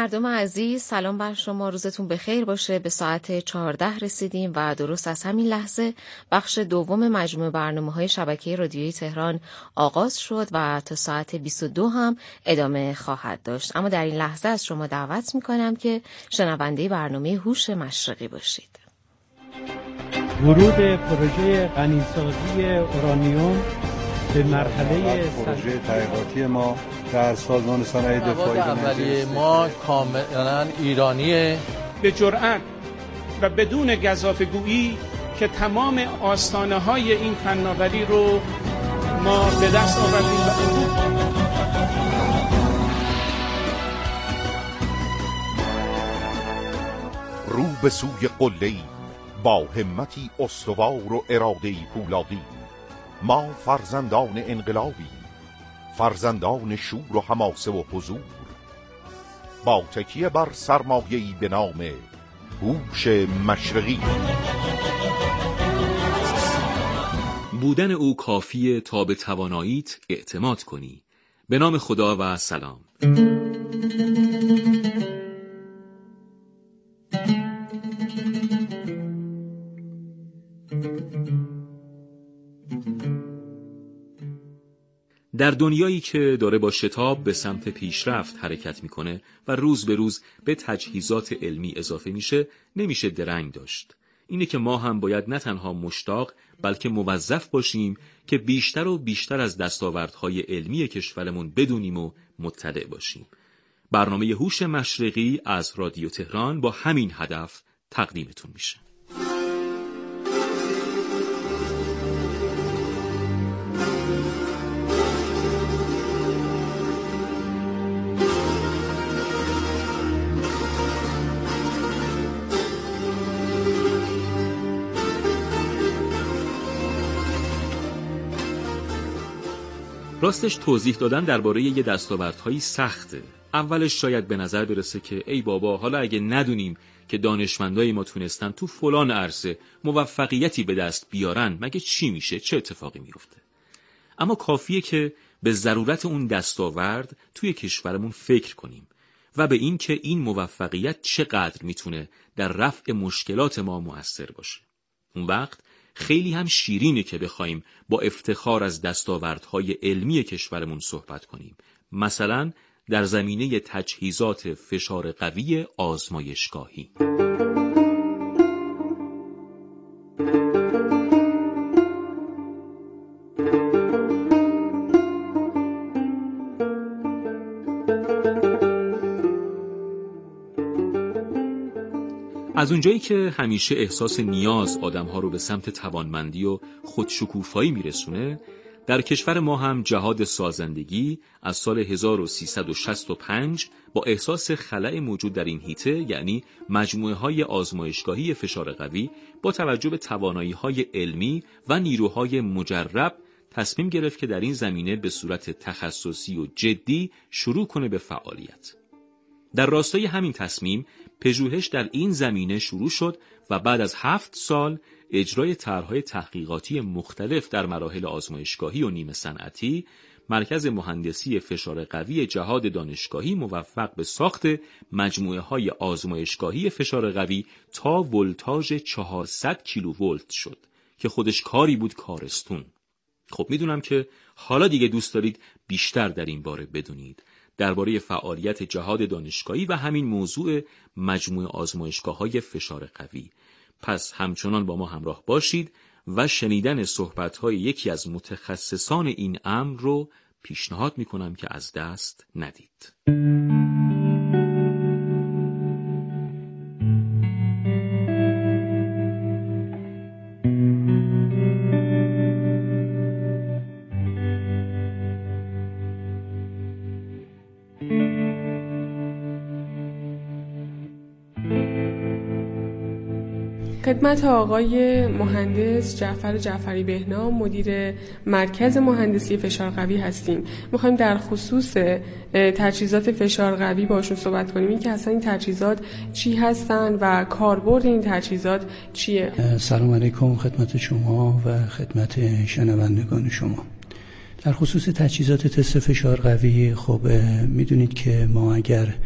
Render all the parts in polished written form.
مردم عزیز، سلام بر شما، روزتون بخیر باشه. به ساعت 14 رسیدیم و درست از همین لحظه بخش دوم مجموعه برنامه‌های شبکه رادیویی تهران آغاز شد و تا ساعت 22 هم ادامه خواهد داشت. اما در این لحظه از شما دعوت می‌کنم که شنونده برنامه هوش مشرقی باشید. ورود پروژه غنیسازی اورانیوم به مرحله پروژه تحقیقاتی ما در سازمان صنایع دفاعی اولیه ما کاملا ایرانیه. به جرأت و بدون گزافه‌گویی که تمام آستانه‌های این فناوری رو ما به دست آوردیم. رو به سوی قله‌ای با همتی استوار و اراده‌ای پولادی، ما فرزندان انقلابی، فرزندان شور و حماسه و حضور، با تکیه بر سرمایه‌ای به نام هوش مشرقی. بودن او کافیه تا به تواناییت اعتماد کنی. به نام خدا و سلام. در دنیایی که داره با شتاب به سمت پیشرفت حرکت میکنه و روز به روز به تجهیزات علمی اضافه میشه، نمیشه درنگ داشت. اینه که ما هم باید نه تنها مشتاق بلکه موظف باشیم که بیشتر و بیشتر از دستاوردهای علمی کشورمون بدونیم و مطلع باشیم. برنامه هوش مشرقی از رادیو تهران با همین هدف تقدیمتون میشه. راستش توضیح دادن درباره یه دستاوردهایی سخته. اولش شاید به نظر برسه که ای بابا، حالا اگه ندونیم که دانشمندای ما تونستن تو فلان عرصه موفقیتی به دست بیارن، مگه چی میشه؟ چه اتفاقی میفته؟ اما کافیه که به ضرورت اون دستاورد توی کشورمون فکر کنیم و به این که این موفقیت چقدر میتونه در رفع مشکلات ما مؤثر باشه. اون وقت خیلی هم شیرینه که بخوایم با افتخار از دستاوردهای علمی کشورمون صحبت کنیم. مثلا در زمینه تجهیزات فشار قوی آزمایشگاهی. از اونجایی که همیشه احساس نیاز آدم‌ها رو به سمت توانمندی و خودشکوفایی میرسونه، در کشور ما هم جهاد سازندگی از سال 1365 با احساس خلأ موجود در این حیطه، یعنی مجموعه‌های آزمایشگاهی فشار قوی، با توجه به توانایی‌های علمی و نیروهای مجرب تصمیم گرفت که در این زمینه به صورت تخصصی و جدی شروع کنه به فعالیت. در راستای همین تصمیم پژوهش در این زمینه شروع شد و بعد از 7 سال اجرای طرح‌های تحقیقاتی مختلف در مراحل آزمایشگاهی و نیمه صنعتی، مرکز مهندسی فشار قوی جهاد دانشگاهی موفق به ساخت مجموعه‌های آزمایشگاهی فشار قوی تا ولتاژ 400 کیلوولت شد که خودش کاری بود کارستون. خب میدونم که حالا دیگه دوست دارید بیشتر در این باره بدونید، درباره فعالیت جهاد دانشگاهی و همین موضوع مجموعه آزمایشگاه‌های فشار قوی. پس همچنان با ما همراه باشید و شنیدن صحبت‌های یکی از متخصصان این امر رو پیشنهاد می‌کنم که از دست ندید. خدمت آقای مهندس جعفر جعفری بهنام، مدیر مرکز مهندسی فشار قوی هستیم. میخوایم در خصوص تجهیزات فشار قوی باشون صحبت کنیم، این که اصلا این تجهیزات چی هستن و کاربرد این تجهیزات چیه؟ سلام علیکم خدمت شما و خدمت شنوندگان شما. در خصوص تجهیزات تست فشار قوی، خب میدونید که ما اگر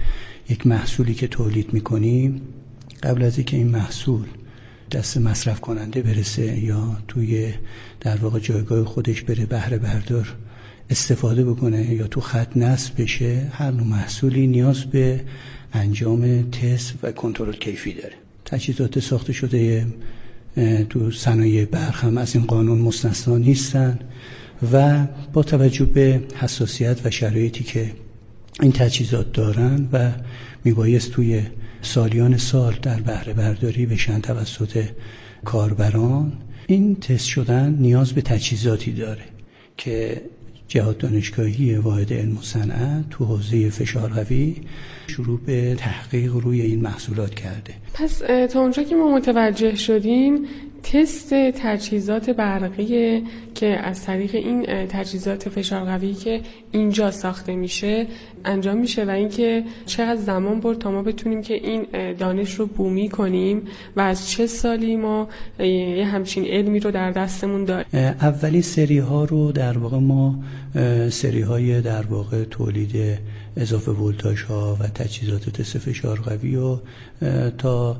یک محصولی که تولید میکنیم قبل از اینکه این محصول دست مصرف کننده برسه یا توی در واقع جایگاه خودش بره بهره بردار استفاده بکنه یا تو خط نصب بشه، هر نوع محصولی نیاز به انجام تست و کنترل کیفی داره. تجهیزات ساخته شده تو صنایع برق هم از این قانون مستثنا نیستن و با توجه به حساسیت و شرایطی که این تجهیزات دارن و میبایست توی سالیان سال در بهره برداری بشن توسط کاربران، این تست شدن نیاز به تجهیزاتی داره که جهاد دانشگاهی واحد علم و صنعت تو حوزه فشار قوی شروع به تحقیق روی این محصولات کرده. پس تا اونجا که ما متوجه شدیم تست تجهیزات برقی که از طریق این تجهیزات فشار قوی که اینجا ساخته میشه انجام میشه و اینکه چقدر زمان برد تا ما بتونیم که این دانش رو بومی کنیم و از چه سالی ما یه همچین علمی رو در دستمون داریم. اولی سری ها رو در واقع ما سری های در واقع تولید اضافه ولتاژ ها و تجهیزات تست فشار قوی رو تا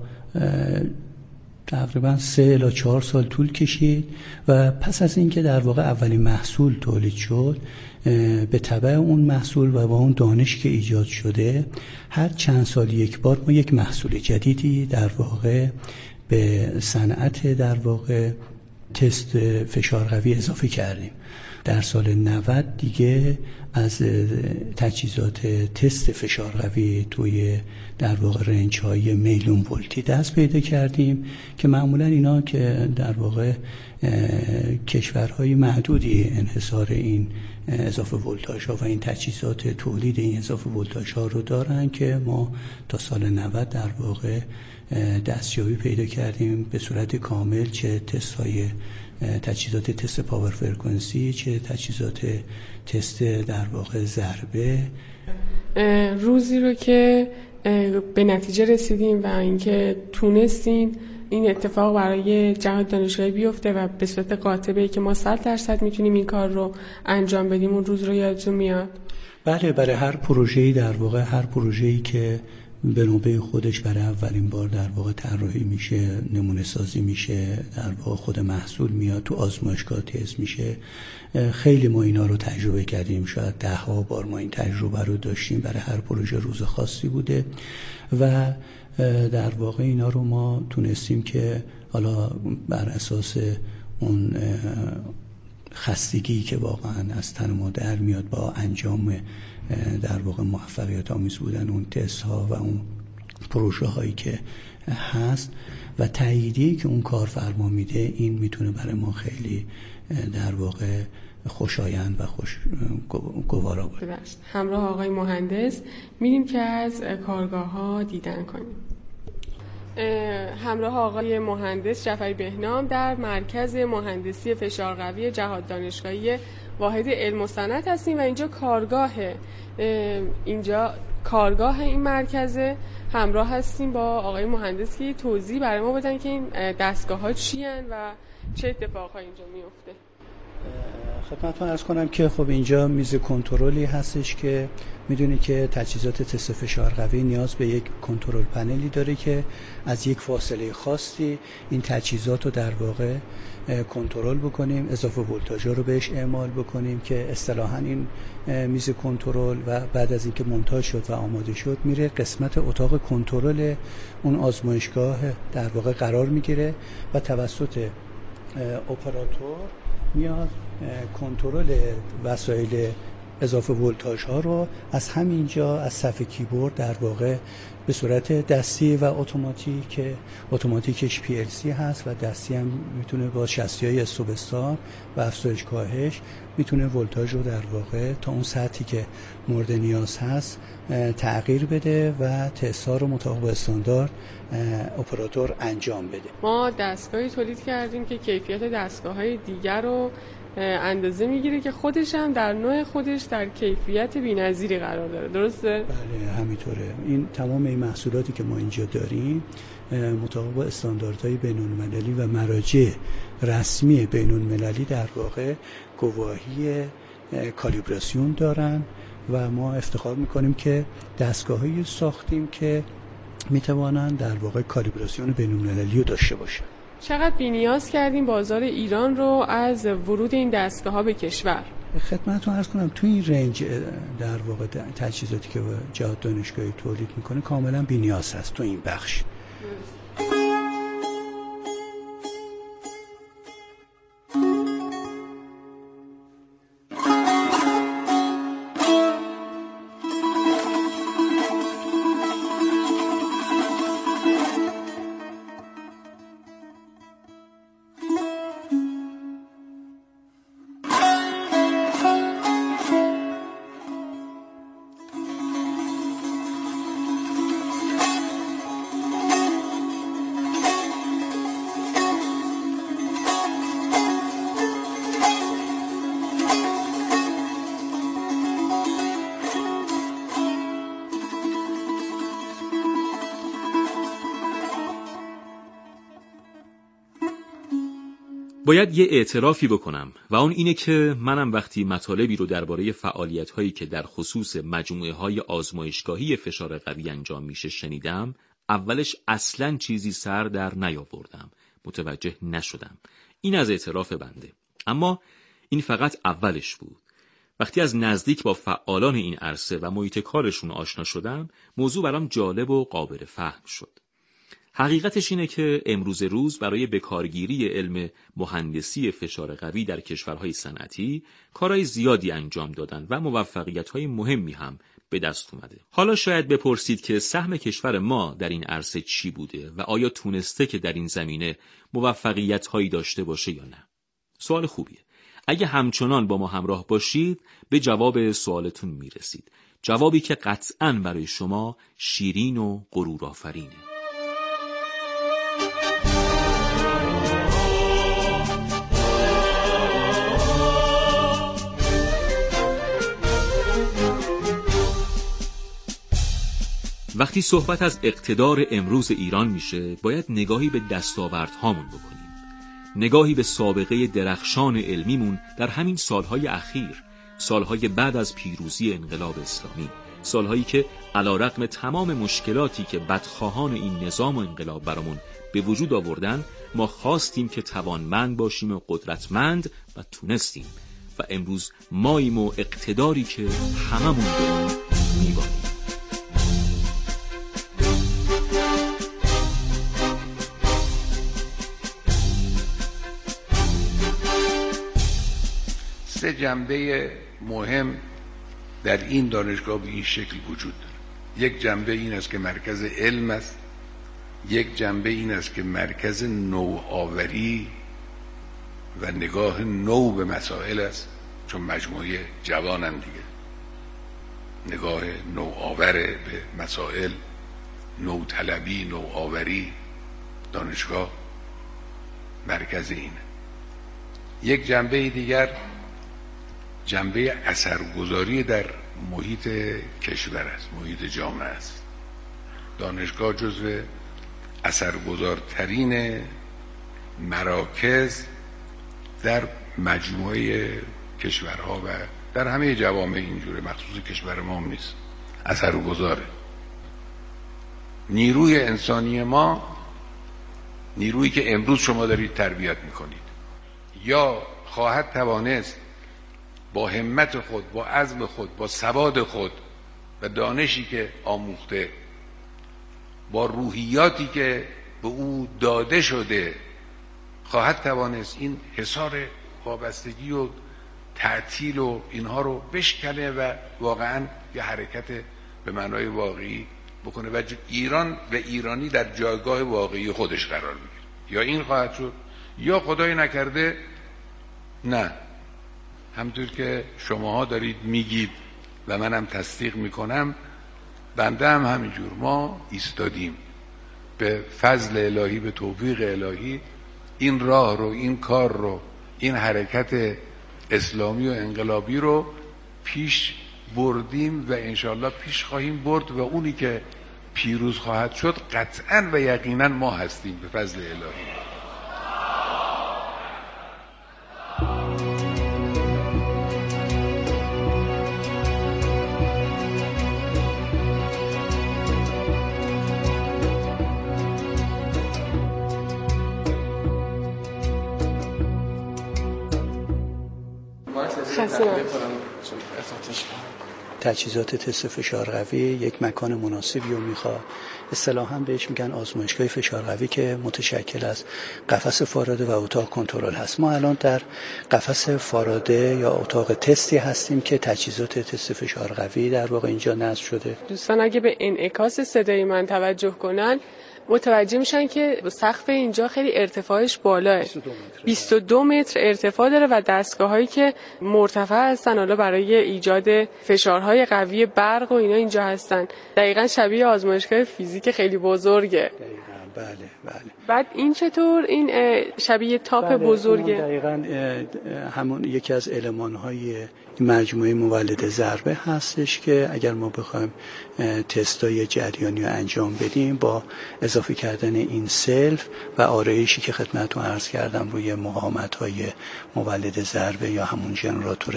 تقریبا 3 الی 4 سال طول کشید و پس از اینکه در واقع اولین محصول تولید شد، به تبع اون محصول و با اون دانش که ایجاد شده هر چند سال یک بار ما یک محصول جدیدی در واقع به صنعت در واقع تست فشار قوی اضافه کردیم. در سال 90 دیگه از تجهیزات تست فشار قوی توی در واقع رنج‌های میلیون ولتی دست پیدا کردیم که معمولا اینا که در واقع کشورهای معدودی انحصار این اضافه ولتاژها و این تجهیزات تولید این اضافه ولتاژها رو دارن که ما تا سال 90 در واقع دستیابی پیدا کردیم به صورت کامل، چه تست‌های تجهیزات تست پاور فرکانسی، چه تجهیزات تست در واقع ضربه. روزی رو که به نتیجه رسیدیم و اینکه تونستیم این اتفاق برای جهاد دانشگاهی بیفته و به صورت قاطبه که ما 100% میتونیم این کار رو انجام بدیم، اون روز رو یادتون میاد؟ بله، برای هر پروژه‌ای در واقع هر پروژه‌ای که به نوبه خودش برای اولین بار در واقع طراحی میشه، نمونه سازی میشه، در واقع خود محصول میاد تو آزمایشگاه تست میشه. خیلی ما اینا رو تجربه کردیم، شاید 10 بار ما این تجربه رو داشتیم. برای هر پروژه روز خاصی بوده و در واقع اینا رو ما تونستیم که حالا بر اساس اون خستگی که واقعا از تن ما در میاد با انجام در واقع موفقیت آمیز بودن اون تست ها و اون پروژه هایی که هست و تاییدی که اون کارفرما میده، این میتونه برای ما خیلی در واقع خوشایند و گوارا باشه. همراه آقای مهندس میریم که از کارگاه ها دیدن کنیم. همراه آقای مهندس جعفری بهنام در مرکز مهندسی فشار قوی جهاد دانشگاهی واحد علم و صنعت هستیم و اینجا کارگاه این مرکزه. همراه هستیم با آقای مهندس که توضیح برای ما بدن که این دستگاه ها چی هن و چه اتفاقهایی اینجا میفته. خدمتتون عرض کنم که خب اینجا میز کنترلی هستش که میدونی که تجهیزات تست فشار قوی نیاز به یک کنترل پنلی داره که از یک فاصله خاصی این تجهیزات رو در واقع کنترل بکنیم، اضافه ولتاژ رو بهش اعمال بکنیم که اصطلاحاً این میز کنترل و بعد از اینکه مونتاژ شد و آماده شد میره قسمت اتاق کنترل اون آزمایشگاه در واقع قرار میگیره و توسط اپراتور میاد کنترل وسایل اضافه ولتاژ ها رو از همینجا از صفحه کیبورد در واقع به صورت دستی و اتوماتیکش PLC هست و دستی هم میتونه با شاسی استوبستار و افزایش کاهش میتونه ولتاژ رو در واقع تا اون سطحی که مورد نیاز هست تغییر بده و تست ها رو مطابق استاندارد اپراتور انجام بده. ما دستگاهی تولید کردیم که کیفیت دستگاه‌های دیگر رو اندازه میگیره که خودش هم در نوع خودش در کیفیت بی‌نظیری قرار داره. درسته؟ بله همینطوره. این تمام این محصولاتی که ما اینجا داریم مطابق استانداردهای بین‌المللی و مراجع رسمی بین‌المللی در واقع گواهی کالیبراسیون دارن و ما افتخار میکنیم که دستگاه‌هایی ساختیم که میتوانن در واقع کالیبراسیون بین‌المللی رو داشته باشن. چقدر بی‌نیاز کردیم بازار ایران رو از ورود این دستگاه‌ها به کشور؟ خدمتتون عرض کنم تو این رنج در واقع تجهیزاتی که جهاد دانشگاهی تولید میکنه کاملا بی‌نیاز هست تو این بخش. باید یه اعترافی بکنم و اون اینه که منم وقتی مطالبی رو درباره فعالیت‌هایی که در خصوص مجموعه‌های آزمایشگاهی فشار قوی انجام میشه شنیدم، اولش اصلاً چیزی سر در نیاوردم، متوجه نشدم. این از اعتراف بنده. اما این فقط اولش بود. وقتی از نزدیک با فعالان این عرصه و محیط کارشون آشنا شدم، موضوع برام جالب و قابل فهم شد. حقیقتش اینه که امروز روز برای بکارگیری علم مهندسی فشار قوی در کشورهای صنعتی کارهای زیادی انجام دادن و موفقیت‌های مهمی هم به دست اومده. حالا شاید بپرسید که سهم کشور ما در این عرصه چی بوده و آیا تونسته که در این زمینه موفقیت‌هایی داشته باشه یا نه؟ سوال خوبیه. اگه همچنان با ما همراه باشید به جواب سوالتون میرسید. جوابی که قطعاً برای شما شیرین و غرورآفرینه. وقتی صحبت از اقتدار امروز ایران میشه، باید نگاهی به دستاوردهامون بکنیم. نگاهی به سابقه درخشان علمیمون در همین سالهای اخیر، سالهای بعد از پیروزی انقلاب اسلامی، سالهایی که علیرغم تمام مشکلاتی که بدخواهان این نظام و انقلاب برامون به وجود آوردن، ما خواستیم که توانمند باشیم و قدرتمند و تونستیم و امروز ماییم و اقتداری که هممون داریم میبانیم. سه جنبه مهم در این دانشگاه به این شکل وجود دارد. یک جنبه این است که مرکز علم است، یک جنبه این است که مرکز نوآوری و نگاه نو به مسائل است، چون مجموعه جوانم دیگه نگاه نوآور به مسائل، نوطلبی، نوآوری، دانشگاه مرکز اینه. یک جنبه دیگر جنبه اثرگذاری در محیط کشور است، محیط جامعه است. دانشگاه جزو اثرگذارترین مراکز در مجموعه کشورها و در همه جوامع اینجوره، مخصوص کشور ما هم نیست، اثرگذاره. نیروی انسانی ما، نیرویی که امروز شما دارید تربیت میکنید، یا خواهد توانست با همت خود، با عزم خود، با سواد خود و دانشی که آموخته، با روحیاتی که به او داده شده، خواهد توانست این حصار وابستگی و تعطیل و اینها رو بشکنه و واقعا یه حرکت به معنای واقعی بکنه و ایران و ایرانی در جایگاه واقعی خودش قرار بگیره. یا این خواهد شد یا خدای نکرده نه، همطور که شماها دارید میگید و منم تصدیق میکنم، بنده هم همینجور. ما ایستادیم به فضل الهی، به توفیق الهی، این راه رو، این کار رو، این حرکت اسلامی و انقلابی رو پیش بردیم و انشالله پیش خواهیم برد و اونی که پیروز خواهد شد قطعاً و یقیناً ما هستیم به فضل الهی. تجهیزات تست فشار قوی یک مکان مناسبی رو میخواد. اصطلاحاً بهش میگن آزمایشگاه فشار قوی که متشکل از قفس فاراده و اتاق کنترل هست. ما الان در قفس فاراده یا اتاق تستی هستیم که تجهیزات تست فشار قوی در واقع اینجا نصب شده. دوستان اگه به انعکاس صدای من توجه کنن متوجه میشن که سقف اینجا خیلی ارتفاعش بالاه، 22 متر ارتفاع داره و دستگاه‌هایی که مرتفع هستن حالا برای ایجاد فشارهای قوی برق و اینا اینجا هستن. دقیقاً شبیه آزمایشگاه فیزیک خیلی بزرگه. بله. بعد این چطور این شبیه تاپ بزرگه؟ دقیقاً همون یکی از المان‌های مجموعه مولد ضربه هستش که اگر ما بخوایم تستای جریانی رو انجام بدیم با اضافه کردن این سلف و آرایشی که خدمتتون عرض کردم روی مقاومت‌های مولد ضربه یا همون ژنراتور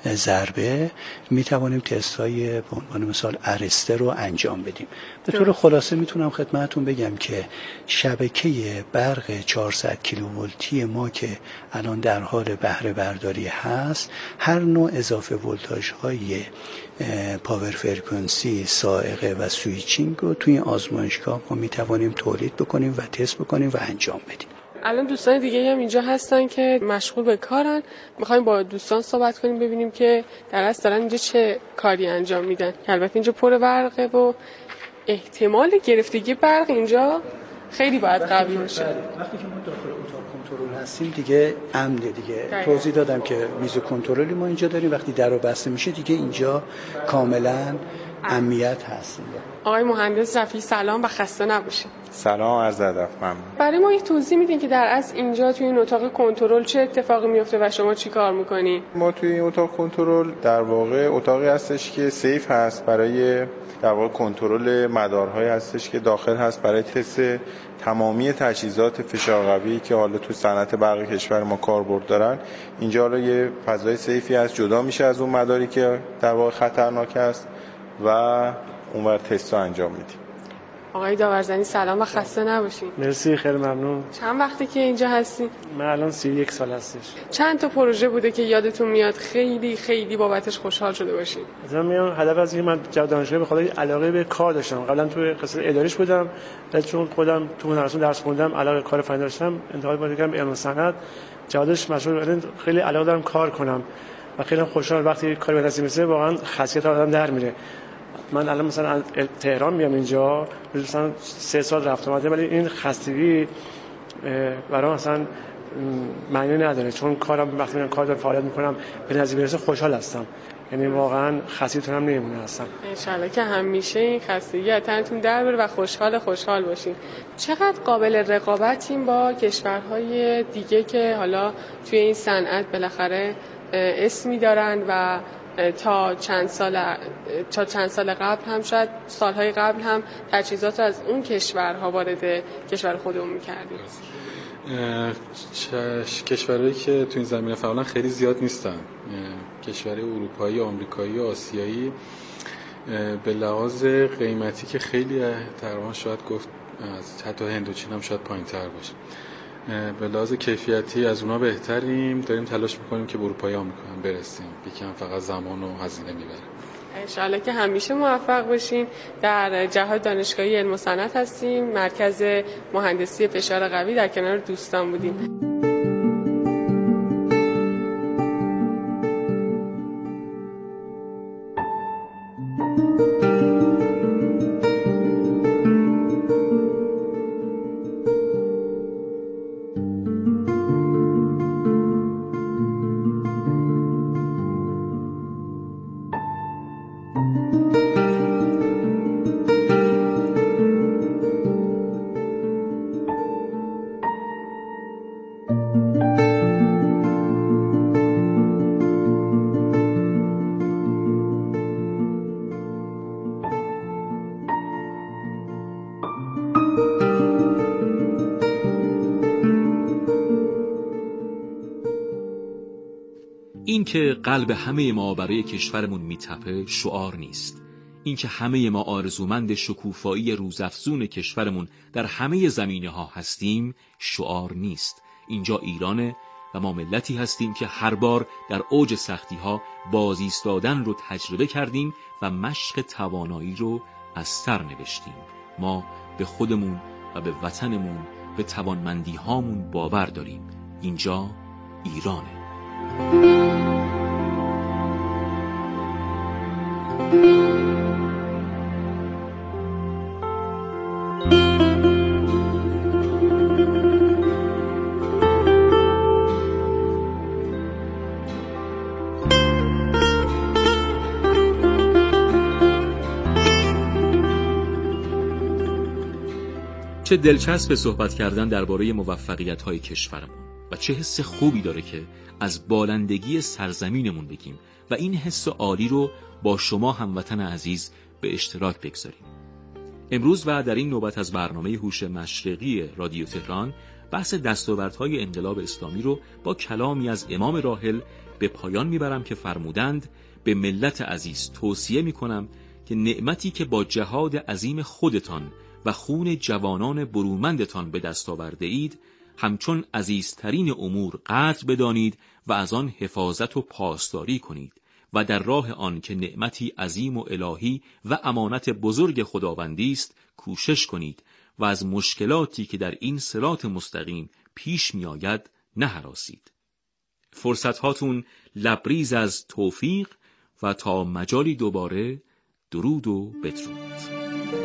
ضربه میتوانیم تستای به عنوان مثال ارسته رو انجام بدیم. به طور خلاصه میتونم خدمتتون بگم که شبکه برق 400 کیلوولتی ما که الان در حال بهره برداری هست، هر نوع اضافه ولتاژ های پاور فرکانسی، سائقه و سویچینگ رو توی این آزمایشگاه ما میتوانیم تولید بکنیم و تست بکنیم و انجام بدیم. الان دوستان دیگه هم اینجا هستن که مشغول به کارن. میخوایم با دوستان صحبت کنیم ببینیم که در اصل دارن اینجا چه کاری انجام میدن. البته اینجا پر برقه و احتمال گرفتگی برق اینجا خیلی باید قوی باشه. وقتی که ما داخل اتاق کنترل هستیم دیگه امنه دیگه. توضیح دادم که میز کنترلی ما اینجا داریم، وقتی در رو بسته میشه دیگه اینجا کاملا امنیت هست. آقای مهندس رفیعی سلام و خسته نباشید. سلام، عرض ادب. ممنون. برای ما یه توضیح میدین که در اصل اینجا توی این اتاق کنترل چه اتفاقی میفته و شما چی کار میکنین؟ ما توی این اتاق کنترل در واقع اتاقی هستش که سیف هست برای در واقع کنترل مدارهایی هستش که داخل هست برای تست تمامی تجهیزات فشار قوی که حالا تو صنعت برق کشور ما کاربرد دارن. اینجا حالا یه فضای سیفی هست، جدا میشه از اون مداری که در واقع خطرناک است و اونور تست رو انجام میدیم. آقای داورزنی سلام و خسته نباشین. مرسی، خیلی ممنون. چند وقته که اینجا هستین؟ من الان 31 سال هستش. چند تا پروژه بوده که یادتون میاد خیلی بابتش خوشحال شده باشین؟ مثلا میام هدف از این من جواب دانشگاه به خاطر علاقه به کار داشتم. قبلا توی قسمت اداریش بودم، چون خودم تو هنرستان درس خوندم، علاقه کار فنی داشتم، انتقال کردم به علم صنعت. جوادش مشغول خیلی علاقه دارم کار کنم و خیلی خوشحال وقتی کار به دست میرسه، واقعا خاصیت آدم در میره. من الان مثلا از تهران میام اینجا، مثلا 3 سال رفتم اومدم، ولی این خستگی برام مثلا معنی نداره، چون کارم وقتی من کار دارم فعالیت میکنم به نتیجه برسه خوشحال هستم، یعنی واقعا خستگیتونم نمیمونه هستم. انشالله که همیشه این خستگی از تنتون در بره و خوشحال باشین. چقدر قابل رقابتیم با کشورهای دیگه که حالا توی این صنعت بالاخره اسمی دارن و تا چند سال قبل هم، شاید سالهای قبل هم تجهیزات از اون کشورها وارد کشور خودمون می‌کردیم. کشورهایی که تو این زمینه فعلا خیلی زیاد نیستن. کشورهای اروپایی، آمریکایی و آسیایی به لحاظ قیمتی که خیلی تقریبا شاید گفت از حتی هند و چین هم شاید پایین‌تر باشه. به لحاظ کیفیتی از اونا بهتریم، داریم تلاش میکنیم که به اروپایی آمریکا هم برسیم. یکم فقط زمان و هزینه میبره. انشالله که همیشه موفق باشین. در جهاد دانشگاهی علم و صنعت هستیم، مرکز مهندسی فشار قوی، در کنار دوستان بودیم. این که قلب همه ما برای کشورمون میتپه شعار نیست. این که همه ما آرزومند شکوفایی روزافزون کشورمون در همه زمینه ها هستیم شعار نیست. اینجا ایرانه و ما ملتی هستیم که هر بار در اوج سختی ها باز ایستادن رو تجربه کردیم و مشق توانایی رو از سر نوشتیم. ما به خودمون و به وطنمون، به توانمندی هامون باور داریم. اینجا ایرانه. چه دلچسب صحبت کردن درباره موفقیت‌های کشورمون و چه حس خوبی داره که از بالندگی سرزمینمون بگیم و این حس عالی رو با شما هموطن عزیز به اشتراک بگذاریم. امروز و در این نوبت از برنامه هوش مشرقی رادیو تهران بحث دستاوردهای انقلاب اسلامی رو با کلامی از امام راحل به پایان میبرم که فرمودند: به ملت عزیز توصیه میکنم که نعمتی که با جهاد عظیم خودتان و خون جوانان برومندتان به دست آورده اید همچون عزیزترین امور قدر بدانید و از آن حفاظت و پاسداری کنید و در راه آن که نعمتی عظیم و الهی و امانت بزرگ خداوندی است کوشش کنید و از مشکلاتی که در این صراط مستقیم پیش می آید نهراسید. فرصتهاتون لبریز از توفیق و تا مجالی دوباره درود و بدرود.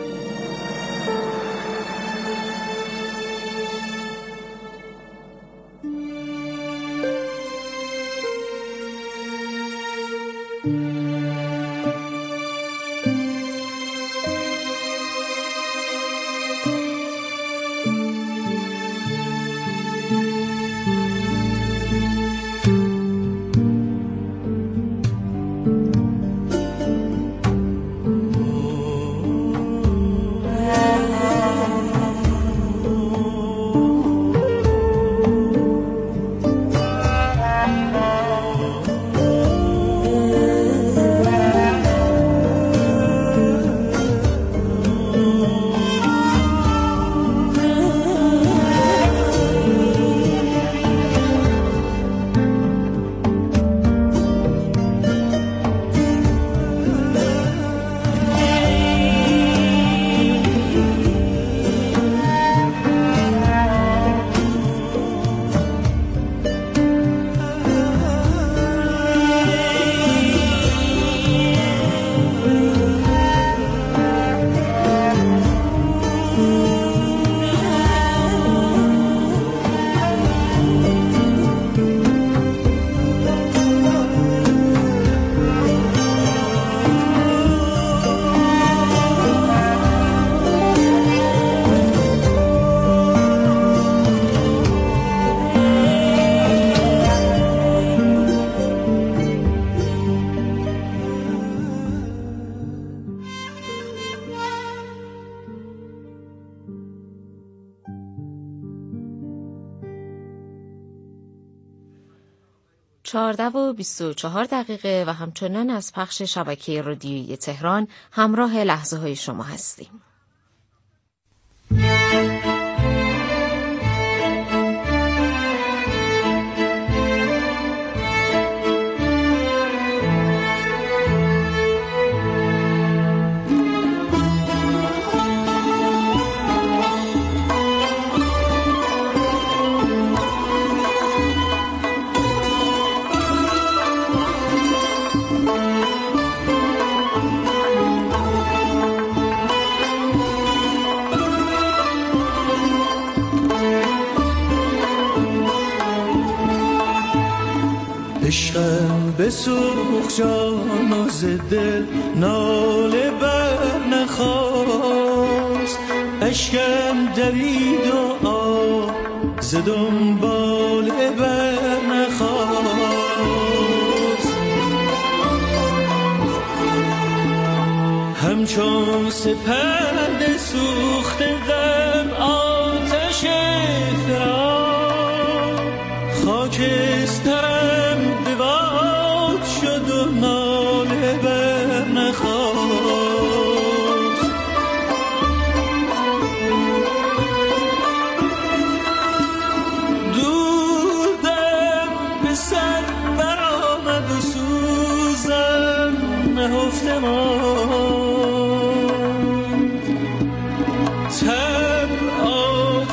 چهارده و 24 دقیقه و همچنان از پخش شبکه رادیویی تهران همراه لحظه های شما هستیم. عشقم بسوخ جان و ز دل ناله بر نخواست، اشکم دوید و آب ز دنباله بر نخواست، همچون سپند سوخت غم آتش احترام، خاکسترم شد و ناله بر نخواست. دور در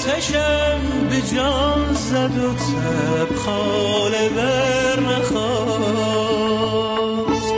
آتشم به جان زد و تبخاله بر نخواست.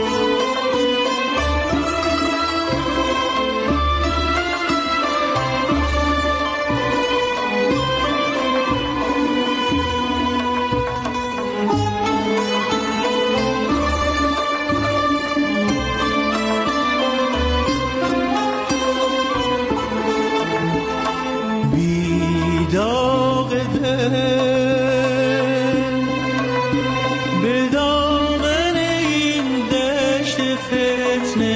به دامن این دشت فتنه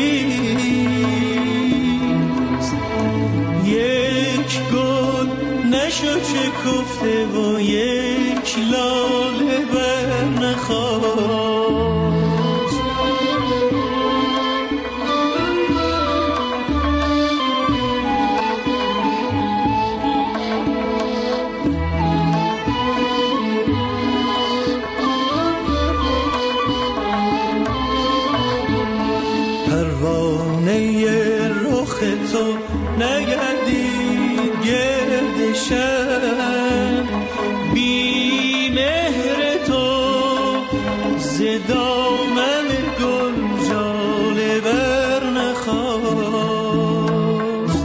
خیز یک گل نشد شکفته و یک لاله بر نخواست. تو نگردید گردشم بی مهر تو ز دامن گل جاله بر نخواست.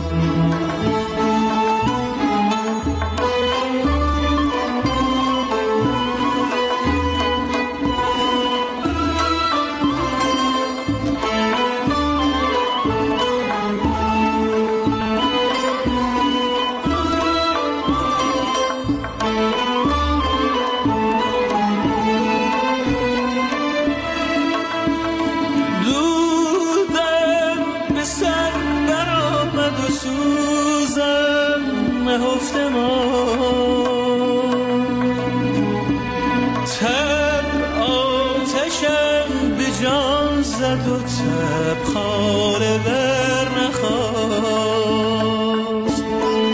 نهفته تب آتشم به جان زد و تبخاله بر نخواست.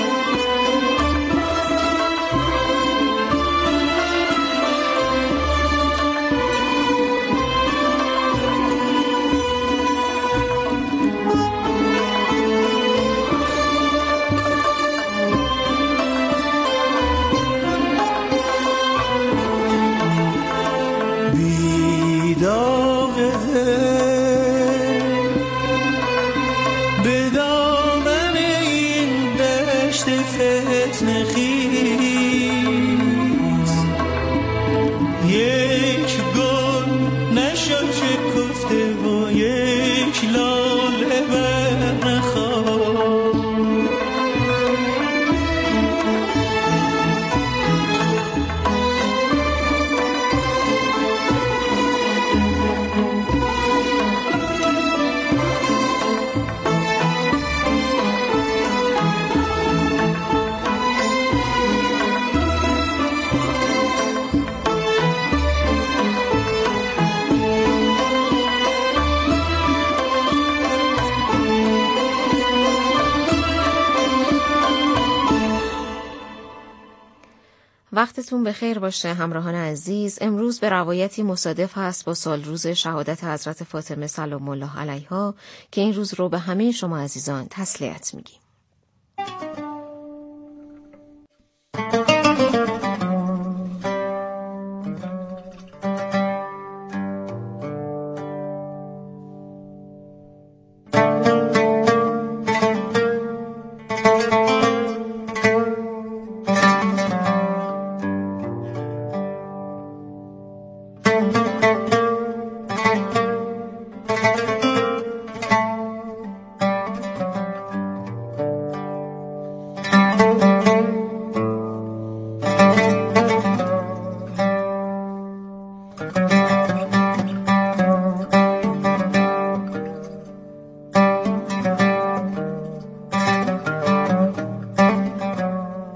به دامن این دشت فتنه خیز یک گل نشد شکفته و یک لاله بر نخواست. وقتتون بخیر باشه همراهان عزیز. امروز به روایتی مصادف هست با سالروز شهادت حضرت فاطمه سلام الله علیها که این روز رو به همه شما عزیزان تسلیت میگیم.